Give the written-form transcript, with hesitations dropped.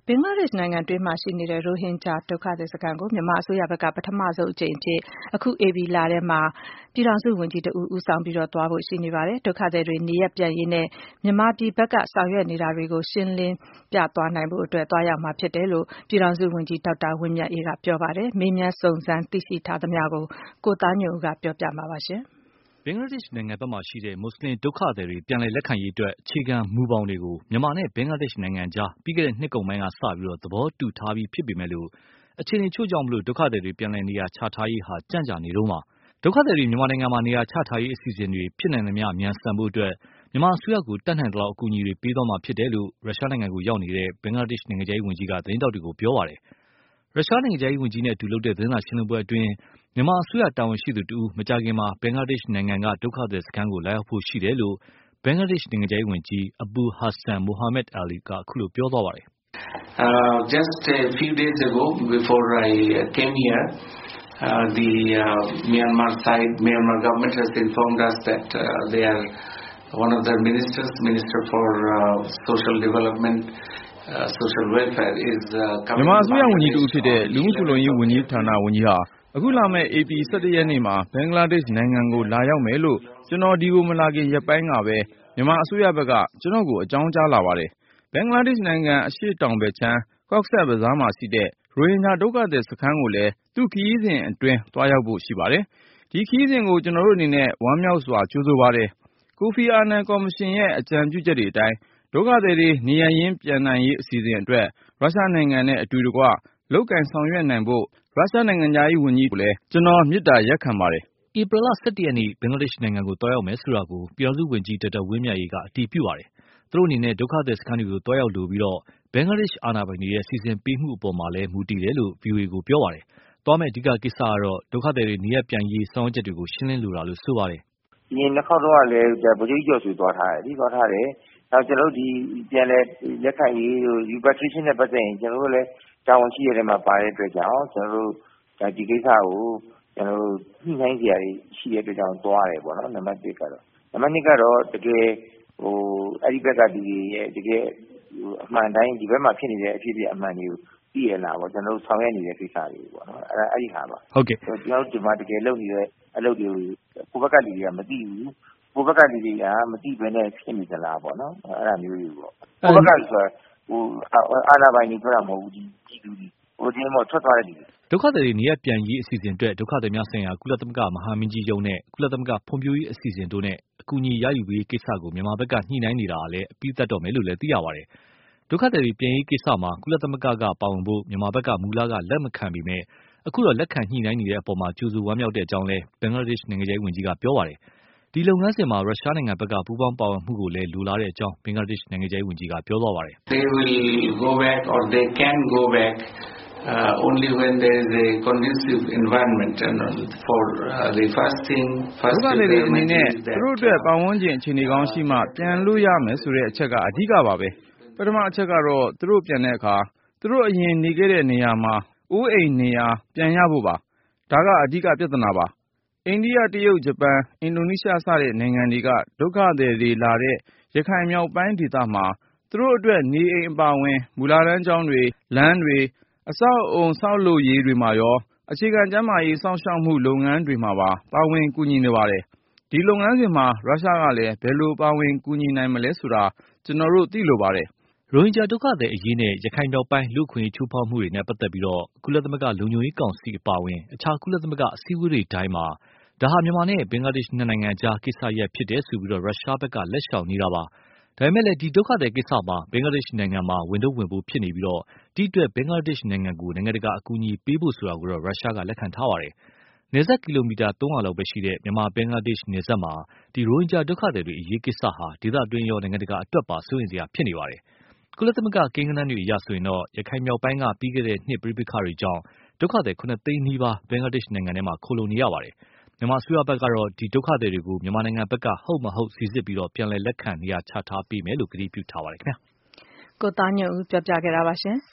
ဘင်္ဂလားဒေ့ရှ်နိုင်ငံတွင်းမှာရှိနေတဲ့ရိုဟင်ဂျာဒုက္ခသည်စခန်းကိုမြန်မာအစိုးရဘက်ကပထမဆုံးအကြိမ်အဖြစ်အခုဧပြီလထဲမှာပြည်ထောင်စုဝန်ကြီးတဦးဆောင်ပြီးသွားဖို့ရှိနေပါတယ်။ဒုက္ခသည်တွေနေရပ်ပြန်ရေးနဲ့မြန်မာပြည်ဘက်ကဆောင်ရွက်နေတာတွေကိုရှင်းလင်းပြသွားနိုင်ဖို့အတွက်သွားရောက်မှာဖြစ်တယ်လို့ပြည်ထောင်စုဝန်ကြီးဒေါက်တာဝင်းမြတ်အေးကပြောပါတယ်။မေးမြန်းစုံစမ်းသိရှိထားသမျှကိုကိုသားညွန့်ဦးကပြောပြမှာပါရှင်။ဘင်္ဂလားဒေ့ရှ်နိုင်ငံဘက်မှာရှိတဲ့မွတ်စလင်ဒုက္ခသည်တွေပြန်လည်လက်ခံရေးအတွက်အခြေခံမူဘောင်တွေကိုမြန်မာနဲ့ဘင်္ဂလားဒေ့ရှ်နိုင်ငံကြားပြီးခဲ့တဲ့နှစ်ကုန်ပိုင်းကစပြီးသဘောတူထားပြီးဖြစ်ပေမဲ့လို့အခြေအနေချို့ကြောင့်ဒုက္ခသည်တွေပြန်လည်နေရာချထားရေးဟာကြန့်ကြာနေတော့မှာဒုက္ခသည်တွေမြန်မာနိုင်ငံမှာနေရာချထားရေးအစီအစဉ်တွေဖြစ်နိုင်သမျှမြန်ဆန်ဖို့အတွက်မြန်မာအစိုးရကိုတတ်နိုင်သလောက်အကူအညီတွေပေးသွားမှာဖြစ်တယ်လို့ရုရှားနိုင်ငံကိုရောက်နေတဲ့ဘင်္ဂလားဒေ့ရှ်နိုင်ငံခြားရေးဝန်ကြီးကသတင်းတောက်တွေကိုပြောပါတယ်။ရုရှားနိုင်ငံခြားရေးဝန်ကြီးနဲ့အတူလုပ်တဲ့သတင်းစာရှင်းလင်းပွဲအတွင်းမြန်မာအစိုးရတာဝန်ရှိသူတဦးမကြာခင်မှာဘင်္ဂလားဒေ့ရှ်နိုင်ငံကဒုက္ခသည်စခန်းကိုလာရောက်ဖို့ရှိတယ်လို့ဘင်္ဂလားဒေ့ရှ်နိုင်ငံခြားရေးဝန်ကြီးအဘူဟာဆန်မိုဟာမက်အာလီကအခုလိုပြောသွားပါတယ်။ Just a few days ago before I came here the Myanmar government has informed us that they are one of their minister for social development social welfare is coming မြန်မာအစိုးရဝန်ကြီးတူဖြစ်တဲ့လူမှုဖူလုံရေးဝန်ကြီးဌာနဝန်ကြီးဟာအခုလာမယ့် AP 17 ရက်နေ့မှာဘင်္ဂလားဒေ့ရှ်နိုင်ငံကိုလာရောက်မယ်လို့ကျွန်တော်ဒီကိုမလာခင်ရက်ပိုင်းကပဲမြန်မာအစိုးရဘက်ကကျွန်တော်ကိုအကြောင်းကြားလာပါတယ်ဘင်္ဂလားဒေ့ရှ်နိုင်ငံအရှေ့တောင်ဘက်ခြမ်း Cox's Bazar မှာရှိတဲ့ရိုဟင်ဂျာဒုက္ခသည်စခန်းကိုလည်းသူ့ခရီးစဉ်အတွင်းသွားရောက်ဖို့ရှိပါတယ်ဒီခရီးစဉ်ကိုကျွန်တော်တို့အနေနဲ့ဝမ်းမြောက်စွာကြိုဆိုပါတယ်ကိုဖီအာနန်ကော်မရှင်ရဲ့အကြံပြုချက်တွေအတိုင်းဒုက္ခသည်တွေနေရင်းပြန်နိုင်ရေးအစီအစဉ်အတွက်ရုရှားနိုင်ငံနဲ့အတူတကွလုပ်ကင်ဆောင်ရွက်နိုင်ဖို့ရုရှားနိုင်ငံသားရေးဝန်ကြီးကိုလည်းကျွန်တော်မေတ္တာရက်ခံပါတယ်။ဧပြီလ 17 ရက်နေ့ဘင်္ဂလားဒေ့ရှ်နိုင်ငံကိုသွားရောက်မယ်ဆိုတာကိုပြည်ထောင်စုဝန်ကြီးဒေါက်တာဝင်းမြတ်အေးကအတည်ပြုပါတယ်။သူတို့အနေနဲ့ဒုက္ခသည်စခန်းတွေကိုသွားရောက်လိုပြီးဘင်္ဂလားဒေ့ရှ်အာဏာပိုင်တွေရဲ့စီစဉ်ပေးမှုအပေါ်မှာလည်းမူတည်တယ်လို့ VOA ကိုပြောပါတယ်။သွားမယ့်အဓိကကိစ္စကတော့ဒုက္ခသည်တွေနေရပ်ပြန်ရေးဆောင်ရွက်ချက်တွေကိုရှင်းလင်းလိုတာလို့ဆိုပါတယ်။ဒီနှစ်ခေါက်တော့လည်းဗိုလ်ချုပ်ကျော်ဆွေသွားထားတယ်သွားထားတယ်။နောက်ကျွန်တော်တို့ဒီပြန်လဲလက်ခံရေး repatriation နဲ့ပတ်သက်ရင်ကျွန်တော်တို့လည်းတာဝန်ရှိရတဲ့မှာပါတဲ့အတွက်ကြောင့်ကျွန်တော်တို့ဒီကိစ္စကိုကျွန်တော်တို့ညှိနှိုင်းစရာရှိတဲ့အတွက်ကြောင့်သွားတယ်ပေါ့နော်နံပါတ်1ကတော့နံပါတ်2ကတော့တကယ်အဲ့ဒီဘက်ကဒီရဲ့တကယ်အမှန်တိုင်းဒီဘက်မှာဖြစ်နေတဲ့အဖြစ်အမှန်တွေကိုသိရလားပေါ့ကျွန်တော်တို့ဆောင်ရွက်နေတဲ့ကိစ္စတွေပေါ့နော်အဲ့ဒီဟာပါဟုတ်ကဲ့ကျွန်တော်တို့ဒီမှာတကယ်လုပ်နေတဲ့အလုပ်တွေကိုကိုယ့်ဘက်ကလူတွေကမသိဘူးကိုယ့်ဘက်ကလူတွေကမသိဘဲနဲ့ဖြစ်နေကြလားပေါ့နော်အဲ့ဒါမျိုးတွေပေါ့ကိုယ့်ဘက်ကဆိုအာဏာပိုင်တွေပြောတာမဟုတ်ဘူးဒီလူတွေဒီမှာထွက်သွားတဲ့လူတွေဒုက္ခသည်တွေနေရပ်ပြန်ရေးအစီအစဉ်အတွက်ဒုက္ခသည်များဆိုင်ရာကုလသမဂ္ဂမဟာမင်းကြီးရုံးနဲ့ကုလသမဂ္ဂဖွံ့ဖြိုးရေးအစီအစဉ်တို့နဲ့အကူအညီရယူရေးကိစ္စကိုမြန်မာဘက်ကညှိနှိုင်းနေတာလည်းအပြီးသတ်တော့မယ်လို့လည်းသိရပါတယ်။ဒုက္ခသည်တွေပြန်ရေးကိစ္စမှာကုလသမဂ္ဂကပါဝင်ဖို့မြန်မာဘက်ကမူလကလက်မခံပေမဲ့အခုတော့လက်ခံညှိနှိုင်းနေတဲ့အပေါ်မှာကြိုဆိုဝမ်းမြောက်တဲ့အကြောင်းလည်းဘင်္ဂလားဒေ့ရှ်နိုင်ငံခြားရေးဝန်ကြီးကပြောပါတယ်။ဒီလုပ်ငန်းစဉ်မှာရုရှားနိုင်ငံဘက်ကပူးပေါင်းပါဝင်မှုကိုလည်းလိုလားတဲ့အကြောင်းဘင်္ဂလားဒေ့ရှ်နိုင်ငံခြားရေးဝန်ကြီးကပြောသွားပါတယ်။ They will go back or they can go back only when there is a conducive environment and for the first thing first ဒုက္ခသည်တွေအနေနဲ့သူတို့အတွက်ပတ်ဝန်းကျင်အခြေအနေကောင်းရှိမှပြန်လို့ရမယ်ဆိုတဲ့အချက်ကအဓိကပါပဲပထမအချက်ကတော့သူတို့ပြန်တဲ့အခါသူတို့အရင်နေခဲ့တဲ့နေရာမှာအိုးအိမ်နေရာပြန်ရဖို့ပါဒါကအဓိကပြဿနာပါအိန္ဒိယတရုတ်ဂျပန်အင်ဒိုနီးရှားစတဲ့နိုင်ငံတွေကဒုက္ခသည်တွေလာတဲ့ရခိုင်မြောက်ပိုင်းဒေသမှာသူတို့အတွက်နေအိမ်အပါအဝင်မူလတန်းကျောင်းတွေလမ်းတွေအဆောက်အုံဆောက်လုပ်ရေးတွေမှာရောအခြေခံကျန်းမာရေးစောင့်ရှောက်မှုလုပ်ငန်းတွေမှာပါဝင်ကူညီနေပါတယ်ဒီလုပ်ငန်းစဉ်မှာရုရှားကလည်းဘယ်လိုပါဝင်ကူညီနိုင်မလဲဆိုတာကျွန်တော်တို့သိလိုပါတယ်ရိုဟင်ဂျာဒုက္ခသည်အရေးနဲ့ရခိုင်မြောက်ပိုင်းလူ့အခွင့်အရေးချိုးဖောက်မှုတွေနဲ့ပတ်သက်ပြီးကုလသမဂ္ဂလုံခြုံရေးကောင်စီအပါအဝင်အခြားကုလသမဂ္ဂအစည်းအဝေးတွေတိုင်းမှာဒါဟာမြန်မာနဲ့ဘင်္ဂလားဒေ့ရှ်နှစ်နိုင်ငံကြားကိစ္စရပ်ဖြစ်တယ်ဆိုပြီးရုရှားဘက်ကလက်ရှောင်နေတာပါဒါပေမဲ့လည်းဒီဒုက္ခသည်ကိစ္စမှာဘင်္ဂလားဒေ့ရှ်နိုင်ငံမှာဝင်တော့ဝင်ဖို့ဖြစ်နေပြီးဒီအတွက်ဘင်္ဂလားဒေ့ရှ်နိုင်ငံကိုနိုင်ငံတကာအကူအညီပေးဖို့ဆိုတာကိုရုရှားကလက်ခံထားပါတယ်နယ်စပ်ကီလိုမီတာ300လောက်ပဲရှိတဲ့မြန်မာဘင်္ဂလားဒေ့ရှ်နယ်စပ်မှာဒီရိုဟင်ဂျာဒုက္ခသည်တွေအရေးကိစ္စဟာဒေသအတွင်းရောနိုင်ငံတကာအတွက်ပါစိုးရိမ်စရာဖြစ်နေပါတယ်ကုလသမဂ္ဂကိန်းဂဏန်းတွေအရဆိုရင်ရခိုင်မြောက်ပိုင်းကပြီးခဲ့တဲ့နှစ်ပဋိပက္ခတွေကြောင့်ဒုက္ခသည်9 သိန်းနီးပါးဘင်္ဂလားဒေ့ရှ်နိုင်ငံထဲမှာခိုလှုံနေရပါတယ်မြန်မာအစိုးရဘက်ကတော့ဒီဒုက္ခသည်တွေကိုမြန်မာနိုင်ငံဘက်ကဟုတ်မဟုတ်စိစစ်ပြီးပြန်လည်လက်ခံနေရာချထားပေးမယ်လို့ကတိပြုထားပါတယ်ခင်ဗျာကိုသားညွန့်ဦးပြောပြခဲ့တာပါရှင်